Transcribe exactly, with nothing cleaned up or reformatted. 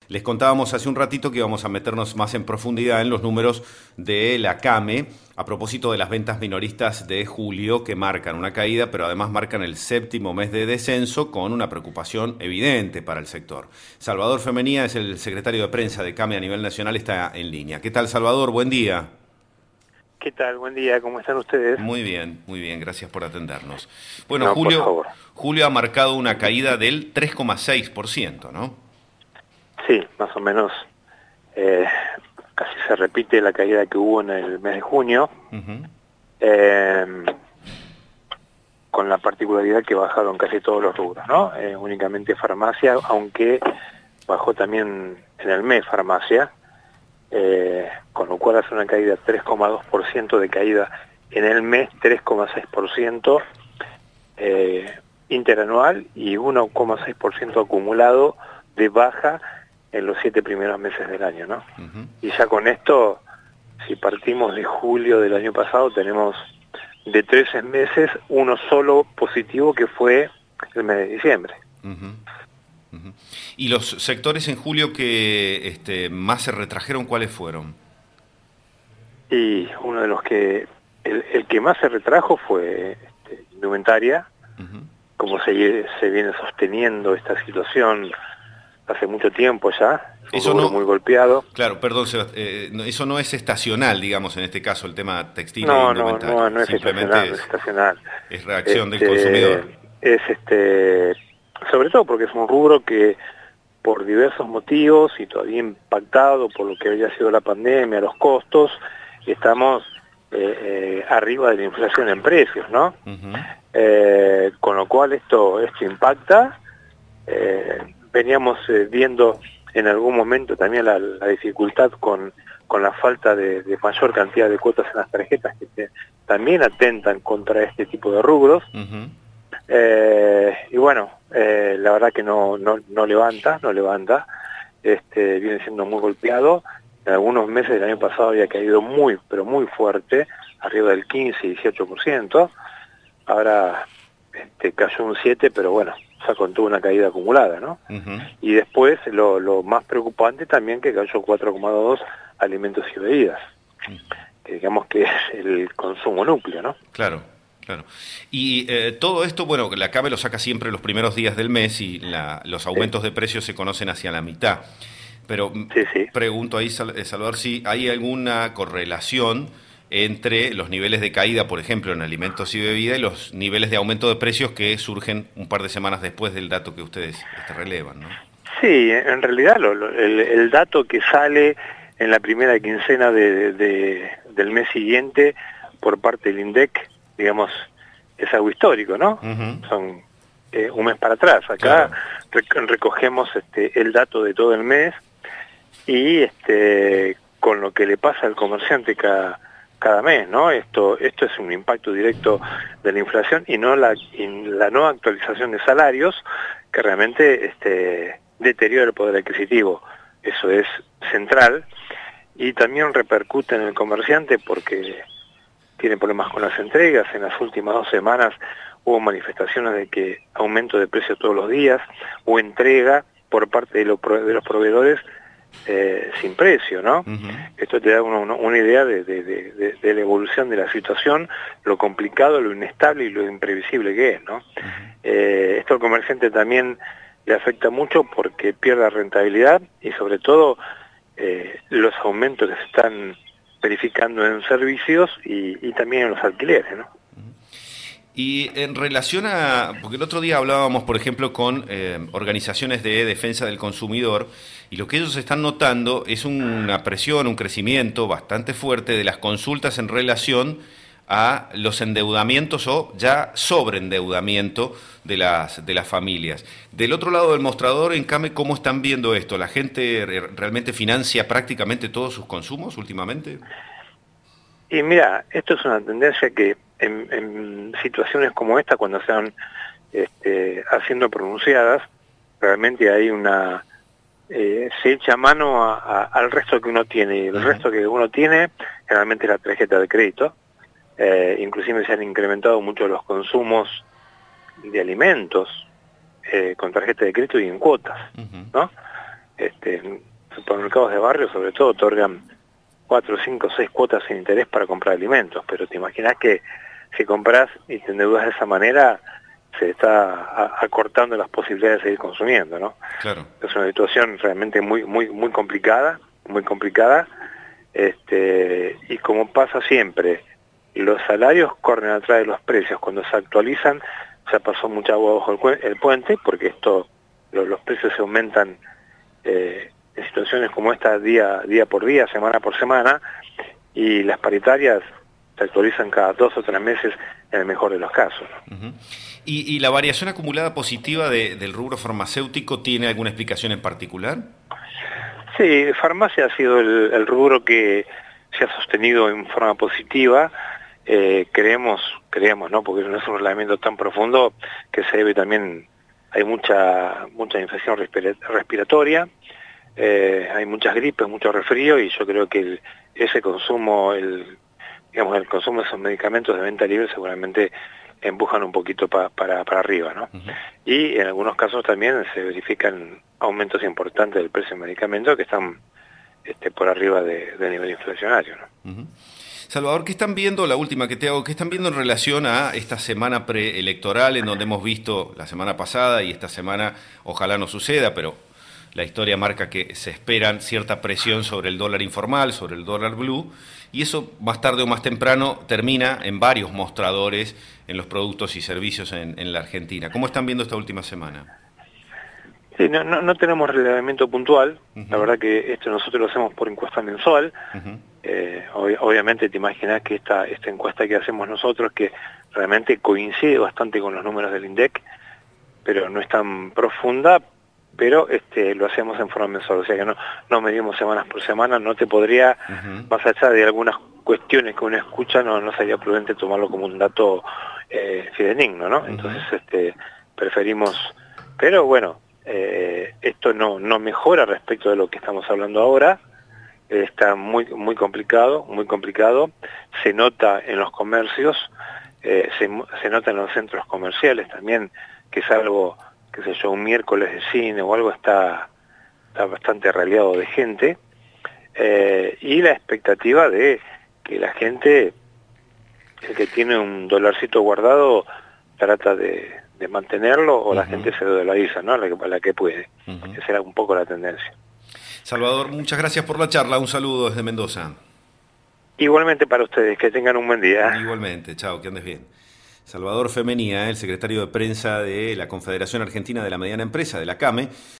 Les contábamos hace un ratito que íbamos a meternos más en profundidad en los números de la CAME a propósito de las ventas minoristas de julio, que marcan una caída, pero además marcan el séptimo mes de descenso, con una preocupación evidente para el sector. Salvador Femenía es el secretario de prensa de CAME a nivel nacional, está en línea. ¿Qué tal, Salvador? Buen día. ¿Qué tal? Buen día, ¿cómo están ustedes? Muy bien, muy bien, gracias por atendernos. Bueno, No, Julio, por favor. Julio ha marcado una caída del tres coma seis por ciento, ¿no? Sí, más o menos eh, casi se repite la caída que hubo en el mes de junio, Uh-huh. eh, con la particularidad que bajaron casi todos los rubros, ¿no? Eh, únicamente farmacia, aunque bajó también en el mes farmacia, eh, con lo cual hace una caída tres coma dos por ciento de caída en el mes, tres coma seis por ciento eh, interanual y uno coma seis por ciento acumulado de baja en los siete primeros meses del año, ¿no? Uh-huh. Y ya con esto, si partimos de julio del año pasado, tenemos de trece meses uno solo positivo, que fue el mes de diciembre. Uh-huh. Uh-huh. ¿Y los sectores en julio que este, más se retrajeron, cuáles fueron? Y uno de los que, el, el que más se retrajo fue este, indumentaria, Uh-huh. como se, se viene sosteniendo esta situación hace mucho tiempo ya, es un Eso no, muy golpeado. claro, perdón, Sebast- eh, no, eso no es estacional, digamos, en este caso, el tema textil No, e no, indumentario. no, no es Simplemente estacional, no es, es estacional. es reacción Este, del consumidor. Es este, sobre todo porque es un rubro que por diversos motivos y todavía impactado por lo que había sido la pandemia, los costos, estamos eh, eh, arriba de la inflación en precios, ¿no? Uh-huh. Eh, con lo cual esto, esto impacta. Eh, veníamos eh, viendo en algún momento también la, la dificultad con, con la falta de, de mayor cantidad de cuotas en las tarjetas, que te, también atentan contra este tipo de rubros. Uh-huh. Eh, y bueno, eh, la verdad que no, no, no levanta, no levanta, este, viene siendo muy golpeado. En algunos meses del año pasado había caído muy, pero muy fuerte, arriba del quince y dieciocho por ciento. Ahora este, cayó un siete, pero bueno, ya contó una caída acumulada, ¿no? Uh-huh. Y después, lo, lo más preocupante también, que cayó cuatro coma dos alimentos y bebidas, que digamos que es el consumo núcleo, ¿no? Claro, claro. Y eh, todo esto, bueno, la CAME lo saca siempre los primeros días del mes y la, los aumentos de precios se conocen hacia la mitad. Pero Sí, sí. pregunto ahí, Salvador, si hay alguna correlación entre los niveles de caída, por ejemplo, en alimentos y bebidas, y los niveles de aumento de precios que surgen un par de semanas después del dato que ustedes este, relevan, ¿no? Sí, en realidad lo, lo, el, el dato que sale en la primera quincena de, de, del mes siguiente por parte del INDEC, digamos, es algo histórico, ¿no? Uh-huh. Son eh, un mes para atrás. Acá claro. recogemos este, el dato de todo el mes y este, con lo que le pasa al comerciante cada, cada mes, ¿no? Esto, esto es un impacto directo de la inflación y no la, y la no actualización de salarios, que realmente este, deteriora el poder adquisitivo. Eso es central y también repercute en el comerciante porque tiene problemas con las entregas. En las últimas dos semanas hubo manifestaciones de que aumento de precios todos los días o entrega por parte de, lo, de los proveedores eh, sin precio, ¿no? Uh-huh. Esto te da una, una idea de, de, de, de la evolución de la situación, lo complicado, lo inestable y lo imprevisible que es, ¿no? Uh-huh. Eh, esto al comerciante también le afecta mucho porque pierde rentabilidad y sobre todo eh, los aumentos que se están verificando en servicios y, y también en los alquileres, ¿no? Y en relación a, porque el otro día hablábamos, por ejemplo, con eh, organizaciones de defensa del consumidor, y lo que ellos están notando es una presión, un crecimiento bastante fuerte de las consultas en relación a los endeudamientos o ya sobreendeudamiento de las, de las familias. Del otro lado del mostrador, en CAME, ¿cómo están viendo esto? ¿La gente realmente financia prácticamente todos sus consumos últimamente? Y mira, esto es una tendencia que en, en situaciones como esta, cuando se van este, haciendo pronunciadas, realmente hay una... Eh, se echa mano a, a, al resto que uno tiene, y el uh-huh. resto que uno tiene generalmente es la tarjeta de crédito. Eh, inclusive se han incrementado mucho los consumos de alimentos eh, con tarjeta de crédito y en cuotas, uh-huh. ¿no? este, supermercados de barrio sobre todo otorgan cuatro, cinco, seis cuotas sin interés para comprar alimentos, pero te imaginas que si compras y te endeudas de esa manera, se está acortando las posibilidades de seguir consumiendo, ¿no? Claro. Es una situación realmente muy, muy, muy complicada, muy complicada, este, y como pasa siempre, los salarios corren atrás de los precios, cuando se actualizan, ya pasó mucha agua bajo el, el puente, porque esto, los, los precios se aumentan eh, en situaciones como esta día, día por día, semana por semana, y las paritarias se actualizan cada dos o tres meses en el mejor de los casos, ¿no? Uh-huh. ¿Y, ¿Y la variación acumulada positiva de, del rubro farmacéutico tiene alguna explicación en particular? Sí, farmacia ha sido el, el rubro que se ha sostenido en forma positiva. Eh, creemos, creemos, ¿no? Porque no es un reglamento tan profundo, que se debe también, hay mucha mucha infección respira, respiratoria, eh, hay muchas gripes, mucho resfrío, y yo creo que el, ese consumo, el digamos el consumo de esos medicamentos de venta libre seguramente empujan un poquito pa, para, para arriba, ¿no? Uh-huh. Y en algunos casos también se verifican aumentos importantes del precio del medicamento que están este, por arriba de, del nivel inflacionario, ¿no? Uh-huh. Salvador, ¿qué están viendo, la última que te hago, qué están viendo en relación a esta semana preelectoral en donde hemos visto la semana pasada y esta semana ojalá no suceda, pero la historia marca que se esperan cierta presión sobre el dólar informal, sobre el dólar blue, y eso más tarde o más temprano termina en varios mostradores en los productos y servicios en, en la Argentina? ¿Cómo están viendo esta última semana? Sí, no, no, no tenemos relevamiento puntual. Uh-huh. La verdad que esto nosotros lo hacemos por encuesta mensual. Uh-huh. eh, ob obviamente te imaginas que esta, esta encuesta que hacemos nosotros, que realmente coincide bastante con los números del INDEC, pero no es tan profunda, pero este, lo hacemos en forma mensual, o sea que no, no medimos semanas por semana. No te podría, uh-huh. más allá de algunas cuestiones que uno escucha, no, no sería prudente tomarlo como un dato eh, fidedigno, ¿no? Uh-huh. Entonces este, preferimos, pero bueno, Eh, esto no, no mejora respecto de lo que estamos hablando ahora. Eh, está muy muy complicado, muy complicado. Se nota en los comercios, eh, se, se nota en los centros comerciales también, que es algo, qué sé yo, un miércoles de cine o algo está, está bastante raleado de gente. Eh, y la expectativa de que la gente, el que tiene un dolarcito guardado, trata de de mantenerlo, o uh-huh. la gente se dolariza, ¿no? La que, la que puede. Uh-huh. Esa era un poco la tendencia. Salvador, muchas gracias por la charla. Un saludo desde Mendoza. Igualmente para ustedes, que tengan un buen día. Igualmente, chao, que andes bien. Salvador Femenía, el secretario de prensa de la Confederación Argentina de la Mediana Empresa, de la CAME.